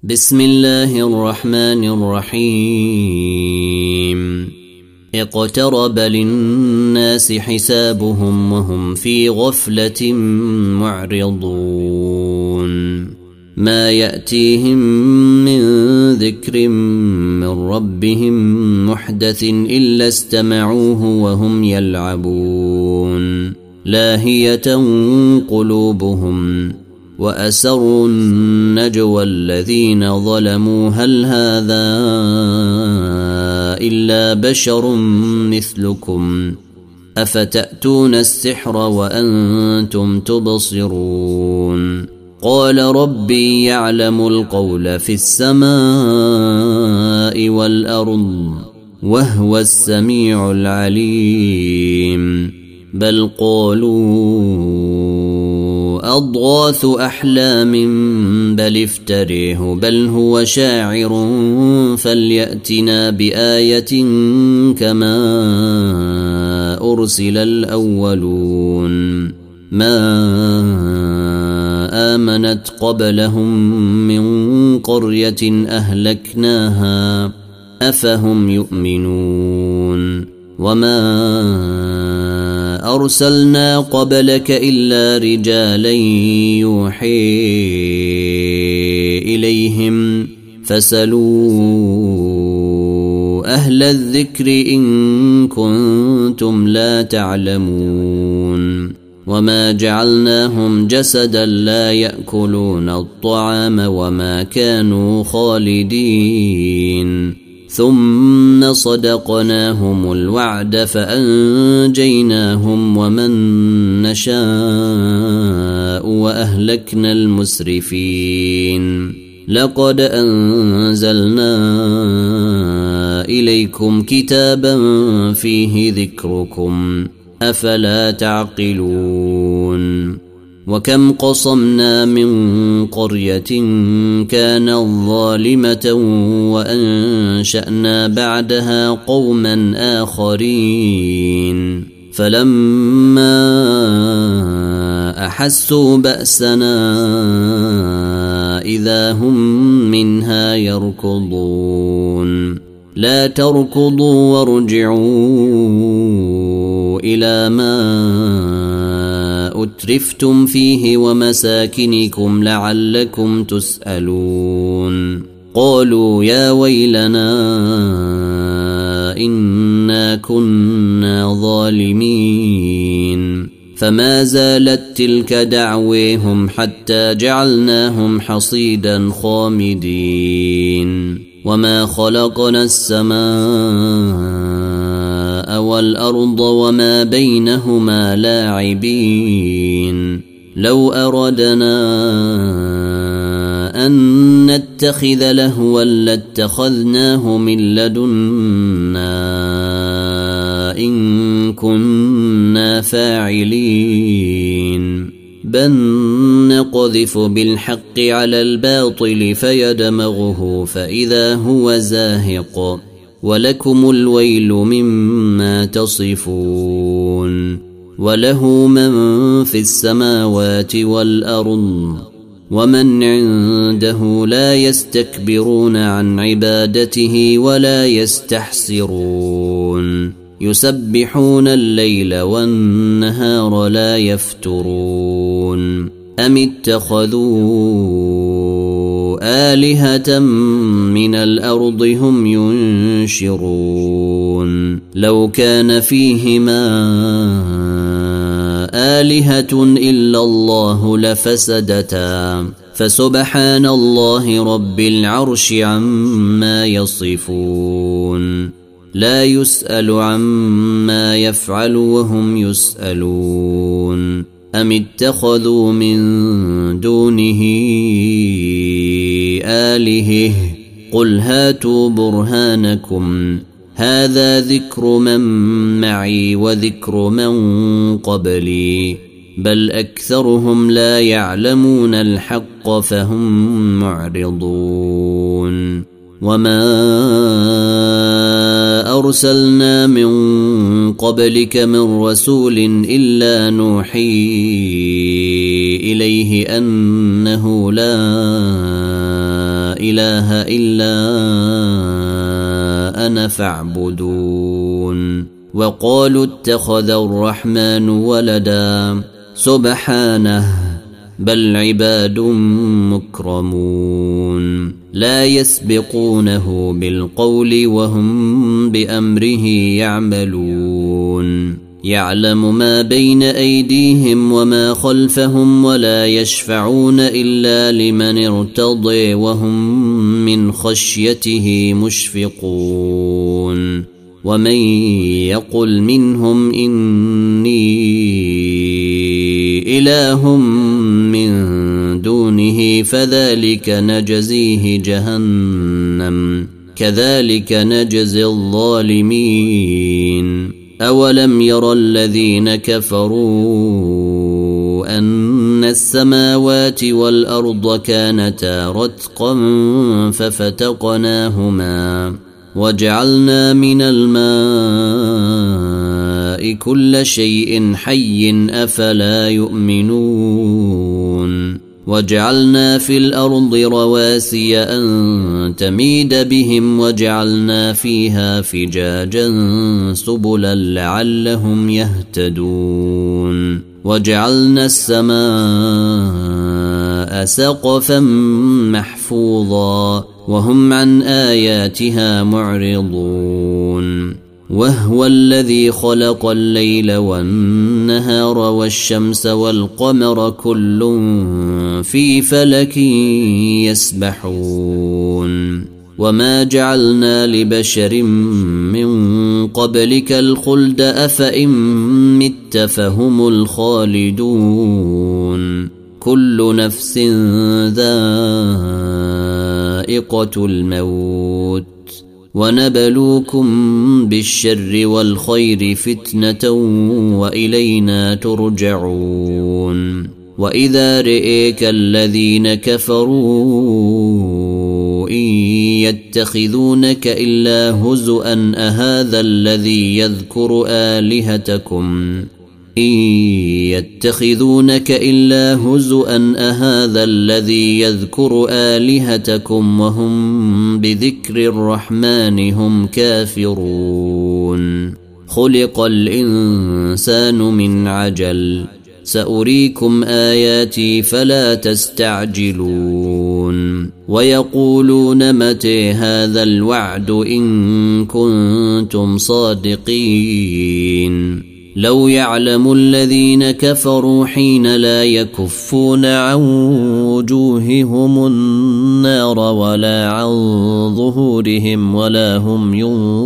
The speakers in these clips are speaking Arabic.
بسم الله الرحمن الرحيم اقترب للناس حسابهم وهم في غفلة معرضون ما يأتيهم من ذكر من ربهم محدث إلا استمعوه وهم يلعبون لاهية قلوبهم وأسروا النجوى الذين ظلموا هل هذا إلا بشر مثلكم أفتأتون السحر وأنتم تبصرون قال ربي يعلم القول في السماء والأرض وهو السميع العليم بل قالوا أضغاث أحلام بل افتريه بل هو شاعر فليأتنا بآية كما أرسل الأولون ما آمنت قبلهم من قرية أهلكناها أفهم يؤمنون وما أرسلنا قبلك إلا رجالا يوحي إليهم فاسألوا أهل الذكر إن كنتم لا تعلمون وما جعلناهم جسدا لا يأكلون الطعام وما كانوا خالدين ثم صدقناهم الوعد فأنجيناهم ومن نشاء وأهلكنا المسرفين لقد أنزلنا إليكم كتابا فيه ذكركم أفلا تعقلون وكم قصمنا من قرية كانت ظالمة وأنشأنا بعدها قوما آخرين فلما أحسوا بأسنا إذا هم منها يركضون لا تركضوا وارجعوا إلى ما أترفتم فيه ومساكنكم لعلكم تسألون قالوا يا ويلنا إنا كنا ظالمين فما زالت تلك دعويهم حتى جعلناهم حصيدا خامدين وما خلقنا السماء والأرض وما بينهما لاعبين لو أردنا أن نتخذ لهوا لاتخذناه من لدنا إن كنا فاعلين بل نقذف بالحق على الباطل فيدمغه فإذا هو زاهق ولكم الويل مما تصفون وله من في السماوات والأرض ومن عنده لا يستكبرون عن عبادته ولا يستحسرون يسبحون الليل والنهار لا يفترون أم اتخذوا آلهة من الأرض هم ينشرون لو كان فيهما آلهة إلا الله لفسدتا فسبحان الله رب العرش عما يصفون لا يسأل عما يفعل وهم يسألون أم اتخذوا من دونه آلهة قل هاتوا برهانكم هذا ذكر من معي وذكر من قبلي بل أكثرهم لا يعلمون الحق فهم معرضون وما أرسلنا من قبلك من رسول إلا نوحي إليه أنه لا إله إلا أنا فاعبدون وقالوا اتخذ الرحمن ولدا سبحانه بل عباد مكرمون لا يسبقونه بالقول وهم بأمره يعملون يعلم ما بين أيديهم وما خلفهم ولا يشفعون إلا لمن ارتضي وهم من خشيته مشفقون ومن يقل منهم إني إله من دونه فذلك نجزيه جهنم كذلك نجزي الظالمين أولم ير الذين كفروا أن السماوات والأرض كانتا رتقا ففتقناهما وجعلنا من الماء كل شيء حي أفلا يؤمنون وجعلنا في الأرض رواسي أن تميد بهم وجعلنا فيها فجاجا سبلا لعلهم يهتدون وجعلنا السماء سقفا محفوظا وهم عن آياتها معرضون وهو الذي خلق الليل والنهار والشمس والقمر كل في فلك يسبحون وما جعلنا لبشر من قبلك الخلد أفإن مت فهم الخالدون كل نفس ذائقة الموت ونبلوكم بالشر والخير فتنة وإلينا ترجعون وإذا رئيك الذين كفروا إن يتخذونك إلا هزؤا أهذا الذي يذكر آلهتكم إن يتخذونك إلا هزؤا أهذا الذي يذكر آلهتكم وهم بذكر الرحمن هم كافرون خلق الإنسان من عجل سأريكم آياتي فلا تستعجلون ويقولون متى هذا الوعد إن كنتم صادقين لو يعلم الذين كفروا حين لا يكفون عن وجوههم النار ولا عن ظهورهم ولا هم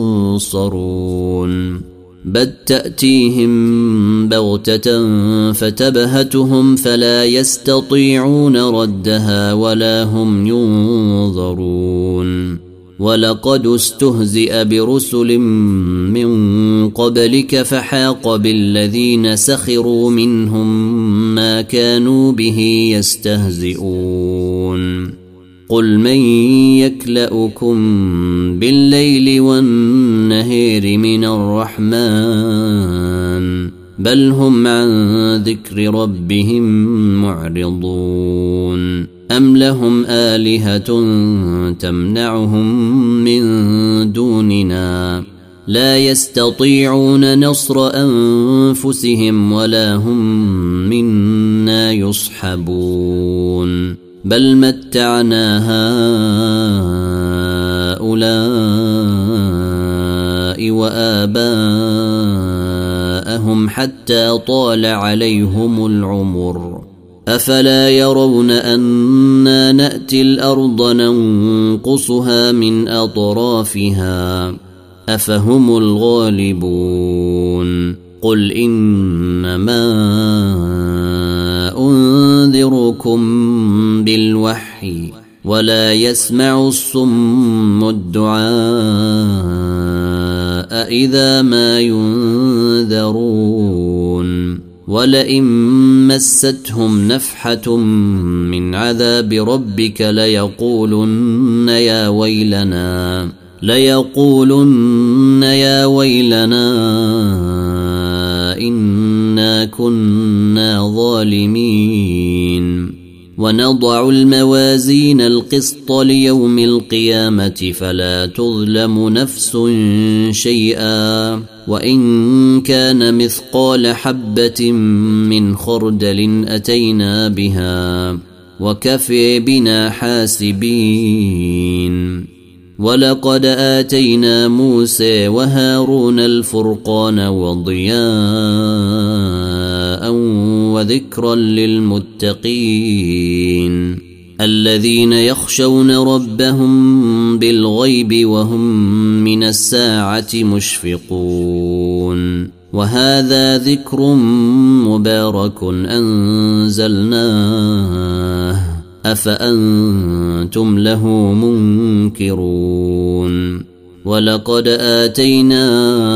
ينصرون بل تأتيهم بغتة فتبهتهم فلا يستطيعون ردها ولا هم ينظرون ولقد استهزئ برسل من قبلك فحاق بالذين سخروا منهم ما كانوا به يستهزئون قل من يكلؤكم بالليل والنهار من الرحمن بل هم عن ذكر ربهم معرضون أم لهم آلهة تمنعهم من دوننا لا يستطيعون نصر أنفسهم ولا هم منا يصحبون بل متعنا هؤلاء وآباءهم حتى طال عليهم العمر أفلا يرون أنا نأتي الأرض ننقصها من أطرافها أفهم الغالبون قل إنما أنذركم بالوحي ولا يسمع الصم الدعاء إذا ما ينذرون ولئن مستهم نفحة من عذاب ربك ليقولن يا ويلنا إنا كنا ظالمين ونضع الموازين القسط ليوم القيامة فلا تظلم نفس شيئا وإن كان مثقال حبة من خردل أتينا بها وكفى بنا حاسبين ولقد آتينا موسى وهارون الفرقان وضياء وذكرا للمتقين الذين يخشون ربهم بالغيب وهم من الساعة مشفقون وهذا ذكر مبارك أنزلناه أفأنتم له منكرون ولقد آتينا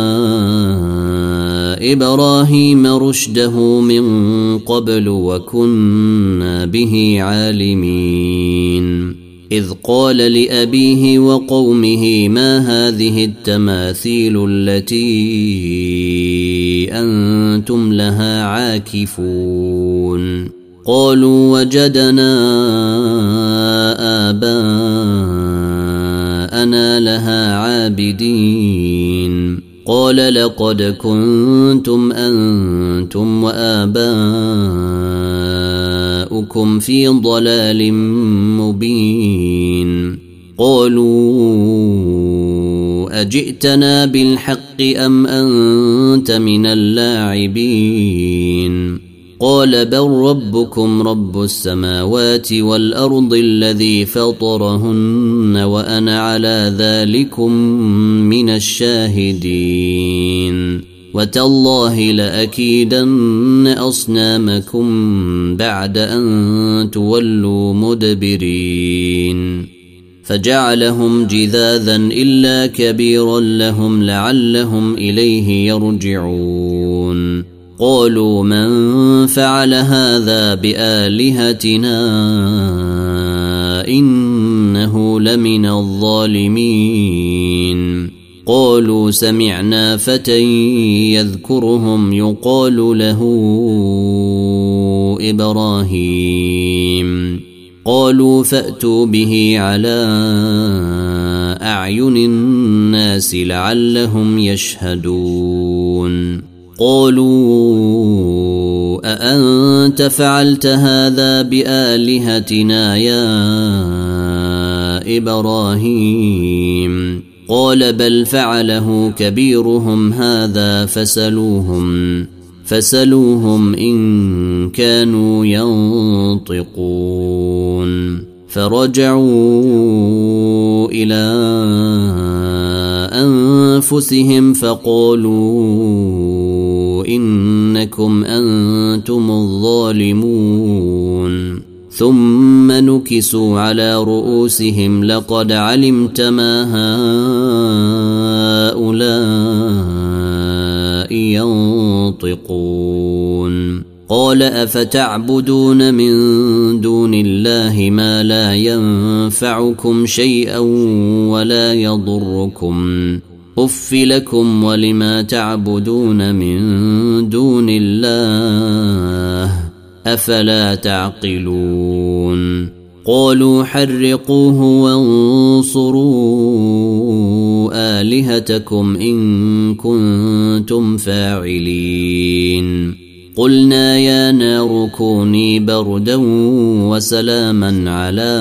إبراهيم رشده من قبل وكنا به عالمين إذ قال لأبيه وقومه ما هذه التماثيل التي أنتم لها عاكفون قالوا وجدنا آباءنا لها عابدين قال لقد كنتم أنتم وآباؤكم في ضلال مبين قالوا أجئتنا بالحق أم أنت من اللاعبين قال بل ربكم رب السماوات والأرض الذي فطرهن وأنا على ذلكم من الشاهدين وتالله لأكيدن أصنامكم بعد أن تولوا مدبرين فجعلهم جذاذا إلا كبيرا لهم لعلهم إليه يرجعون قالوا من فعل هذا بآلهتنا إنه لمن الظالمين قالوا سمعنا فتى يذكرهم يقال له إبراهيم قالوا فأتوا به على أعين الناس لعلهم يشهدون قالوا أأنت فعلت هذا بآلهتنا يا إبراهيم قال بل فعله كبيرهم هذا فسلوهم إن كانوا ينطقون فرجعوا إلى أنفسهم فقالوا إنكم أنتم الظالمون ثم نكسوا على رؤوسهم لقد علمت ما هؤلاء ينطقون قال أفتعبدون من دون الله ما لا ينفعكم شيئا ولا يضركم أف لكم ولما تعبدون من دون الله أفلا تعقلون قالوا حرقوه وانصروا آلهتكم إن كنتم فاعلين قلنا يا نار كوني بردا وسلاما على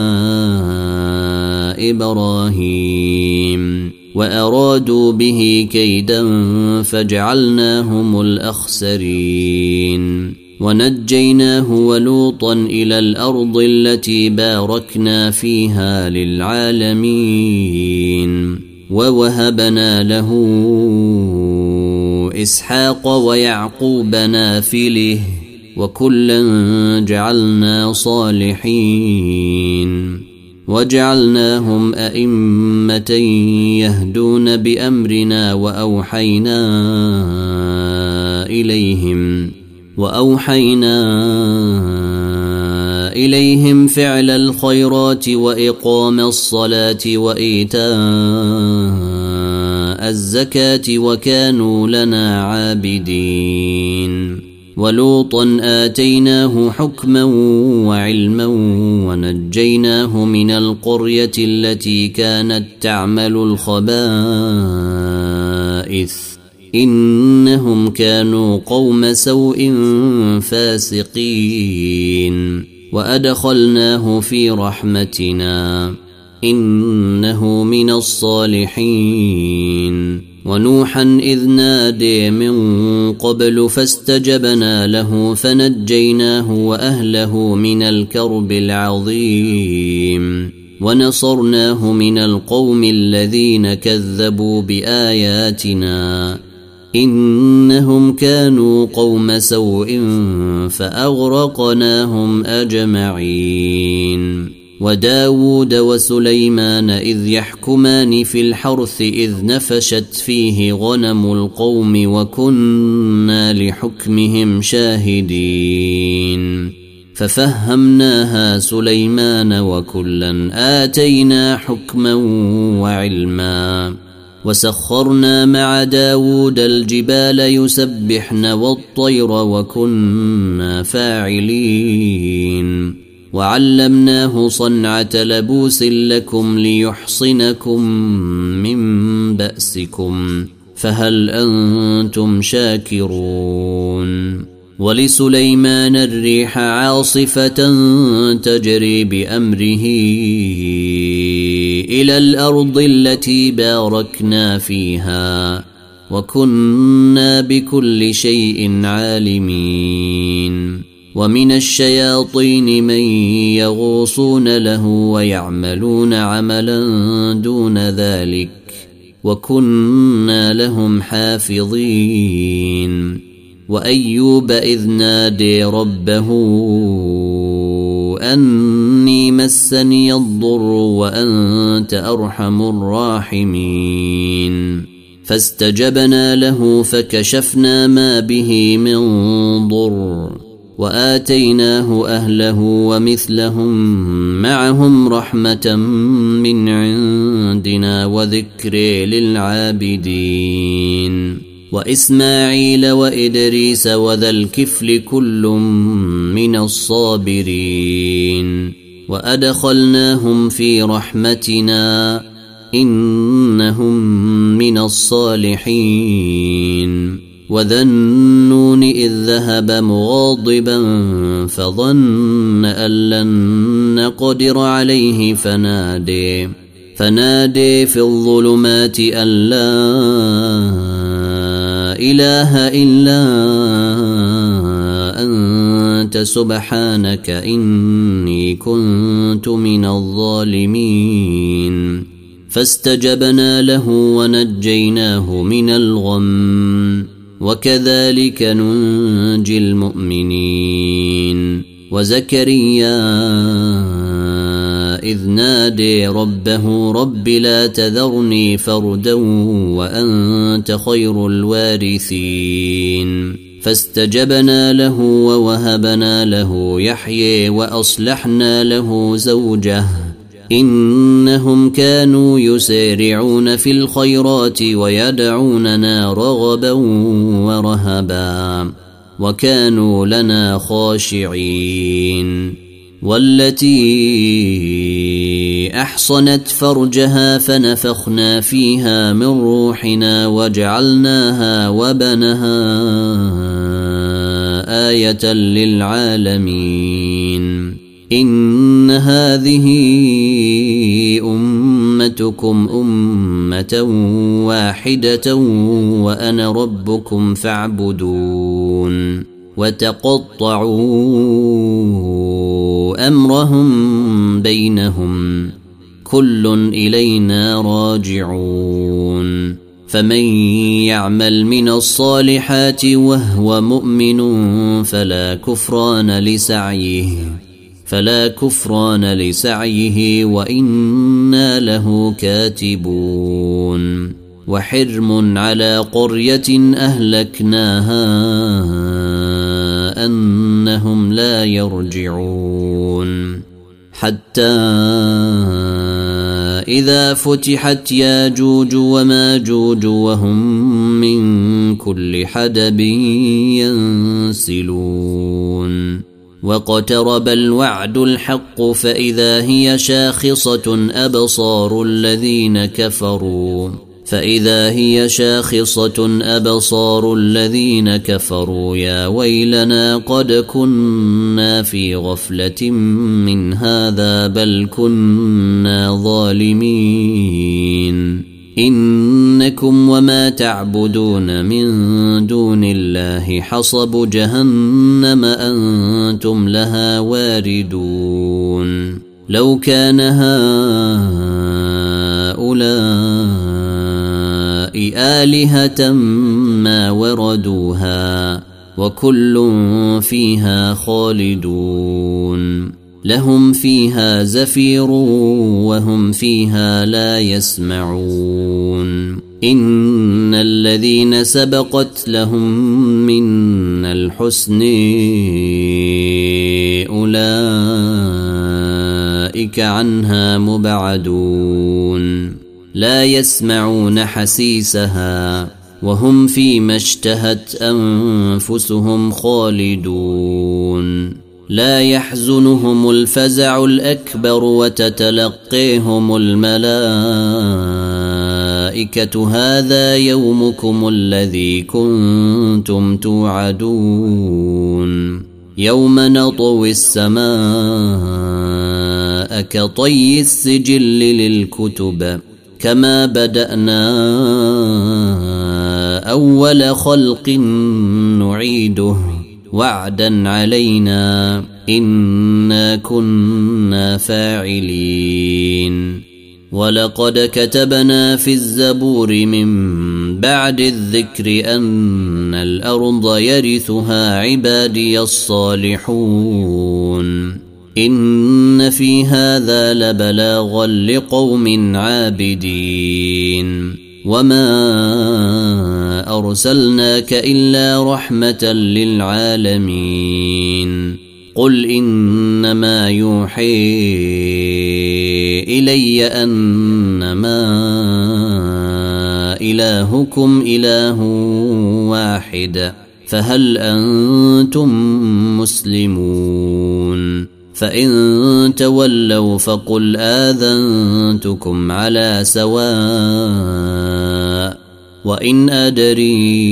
إبراهيم وأرادوا به كيدا فجعلناهم الأخسرين ونجيناه ولوطا إلى الأرض التي باركنا فيها للعالمين ووهبنا له إسحاق ويعقوب نافله وكلا جعلنا صالحين وجعلناهم أئمة يهدون بأمرنا وأوحينا إليهم فعل الخيرات وإقام الصلاة وإيتاء الزكاة وكانوا لنا عابدين ولوطا آتيناه حكما وعلما ونجيناه من القرية التي كانت تعمل الخبائث إنهم كانوا قوم سوء فاسقين وأدخلناه في رحمتنا إنه من الصالحين ونوحا إذ نادي من قبل فاستجبنا له فنجيناه وأهله من الكرب العظيم ونصرناه من القوم الذين كذبوا بآياتنا إنهم كانوا قوم سوء فأغرقناهم أجمعين وداود وسليمان إذ يحكمان في الحرث إذ نفشت فيه غنم القوم وكنا لحكمهم شاهدين ففهمناها سليمان وكلا آتينا حكما وعلما وسخرنا مع داود الجبال يسبحن والطير وكنا فاعلين وعلمناه صنعة لبوس لكم ليحصنكم من بأسكم فهل أنتم شاكرون ولسليمان الريح عاصفة تجري بأمره إلى الأرض التي باركنا فيها وكنا بكل شيء عالمين ومن الشياطين من يغوصون له ويعملون عملا دون ذلك وكنا لهم حافظين وأيوب إذ نادي ربه أني مسني الضر وأنت أرحم الراحمين فاستجبنا له فكشفنا ما به من ضر وآتيناه أهله ومثلهم معهم رحمة من عندنا وذكر للعابدين وإسماعيل وإدريس وذا الكفل كل من الصابرين وأدخلناهم في رحمتنا إنهم من الصالحين وذا النون إذ ذهب مغاضبا فظن أن لن نقدر عليه فنادي في الظلمات أن لا إله إلا أنت سبحانك إني كنت من الظالمين فاستجبنا له ونجيناه من الغم وكذلك ننجي المؤمنين وزكريا إذ نادي ربه رب لا تذرني فردا وأنت خير الوارثين فاستجبنا له ووهبنا له يحيى وأصلحنا له زوجه إنهم كانوا يسارعون في الخيرات ويدعوننا رغبا ورهبا وكانوا لنا خاشعين والتي أحصنت فرجها فنفخنا فيها من روحنا وجعلناها وبنها آية للعالمين إن هذه أمتكم أمة واحدة وأنا ربكم فاعبدون وتقطعوا أمرهم بينهم كل إلينا راجعون فمن يعمل من الصالحات وهو مؤمن فلا كفران لسعيه وإنا له كاتبون وحرم على قرية أهلكناها أنهم لا يرجعون حتى فإذا فتحت ياجوج وماجوج وهم من كل حدب ينسلون واقترب الوعد الحق فإذا هي شاخصة أبصار الذين كفروا يا ويلنا قد كنا في غفلة من هذا بل كنا ظالمين إنكم وما تعبدون من دون الله حصب جهنم أنتم لها واردون لو كان هؤلاء آلهة ما وردوها وكل فيها خالدون لهم فيها زفير وهم فيها لا يسمعون إن الذين سبقت لهم من الحسن أولئك عنها مبعدون لا يسمعون حسيسها وهم فيما اشتهت أنفسهم خالدون لا يحزنهم الفزع الأكبر وتتلقيهم الملائكة هذا يومكم الذي كنتم توعدون يوم نطوي السماء كطي السجل للكتب كما بدأنا أول خلق نعيده وعدا علينا إنا كنا فاعلين ولقد كتبنا في الزبور من بعد الذكر أن الأرض يرثها عبادي الصالحون إن في هذا لبلاغا لقوم عابدين وما أرسلناك إلا رحمة للعالمين قل إنما يوحي إلي أنما إلهكم إله واحد فهل أنتم مسلمون فإن تولوا فقل آذنتكم على سواء وإن أدري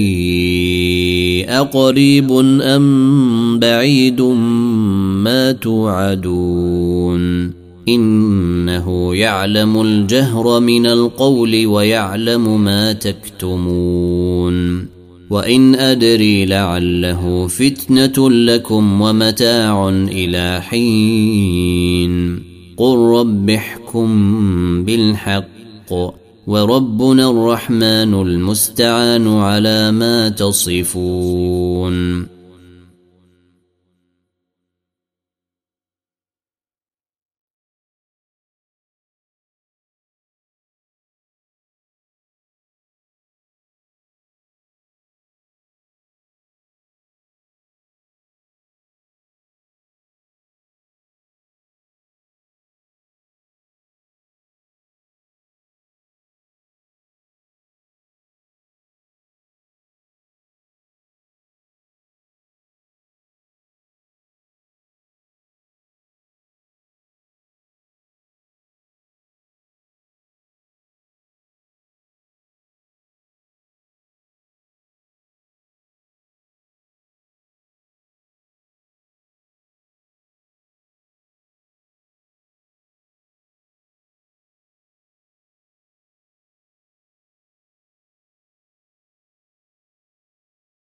أقريب أم بعيد ما توعدون إنه يعلم الجهر من القول ويعلم ما تكتمون وإن أدري لعله فتنة لكم ومتاع إلى حين قل رب احكم بالحق وربنا الرحمن المستعان على ما تصفون